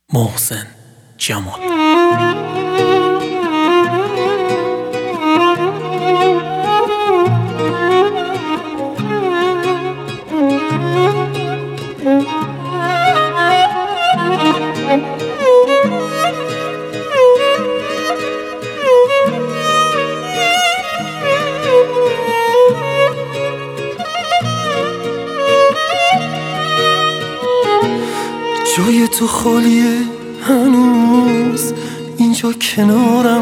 محسن جمال. جای تو خالیه هنوز اینجا کنارم،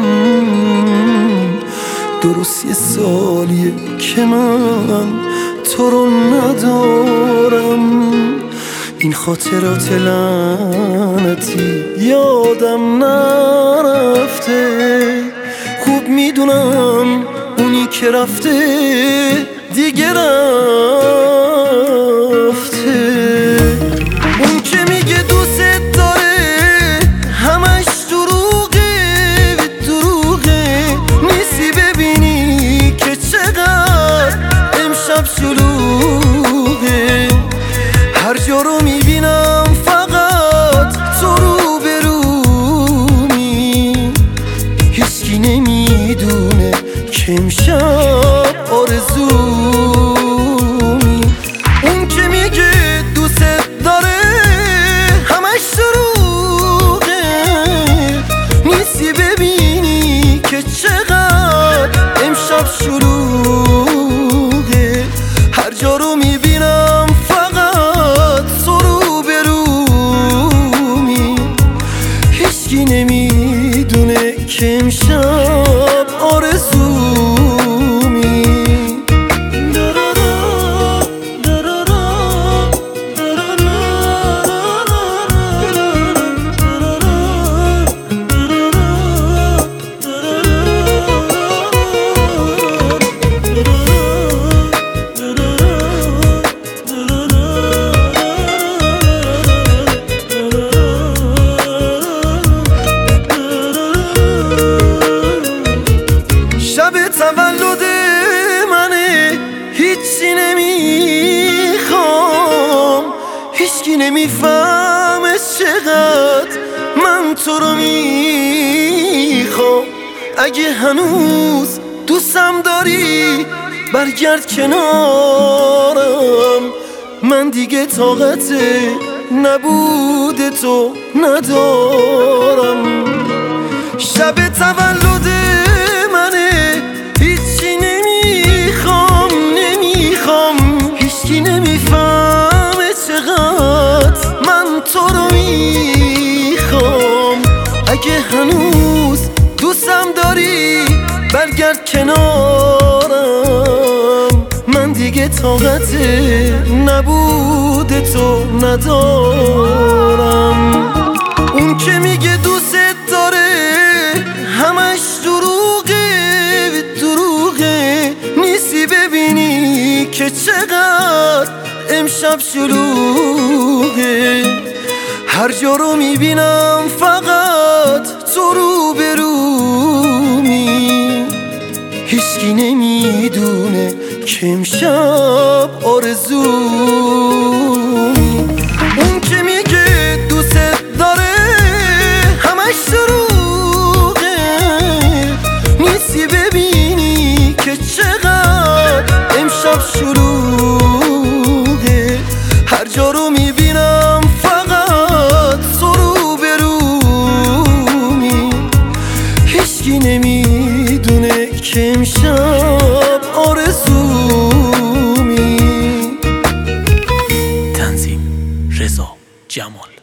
درست یه سالیه که من تو رو ندارم. این خاطرات لعنتی یادم نرفته، خوب میدونم اونی که رفته دیگه رفته. اون که میگه دوست داره همش دروغه، نیستی ببینی که چقدر امشب شلوغه. هر جا رو میبینم فقط تو رو برومی، هیچکی نمیدونه که امشب آرزومی. اون که میگه دوست داره همش دروغه، نیستی ببینی که چقدر امشب شلوغه. هر جا رو میبینم فقط تو رو برومی، هیچکی نمیدونه که امشب آرزومی. تولد منه، هیچی نمیخوام، هیچکی نمیفهمه چقدر من تو رو میخوام. اگه هنوز دوستم داری برگرد کنارم، من دیگه طاقت نبود تو ندارم. شب تولد منه، هیچی نمیخوام، هیچکی نمیفهمه چقدر من تو رو میخوام. اگه هنوز دوستم داری برگرد کنارم، من دیگه طاقت نبود تو ندارم. اون که میگه دوست داره همش دروغه، نیستی ببینی که چقدر امشب شلوغه. هر جا رو میبینم فقط تو رو برومی، هیچکی نمیدونه که امشب آرزومی. اون که میگه دوست داره همش دروغه، نیستی ببینی که چقدر امشب شلوغه. هر جا رو میبینم فقط تو رو برومی، هیچکی نمیدونه که امشب آرزومی. تنظیم رضا جمال.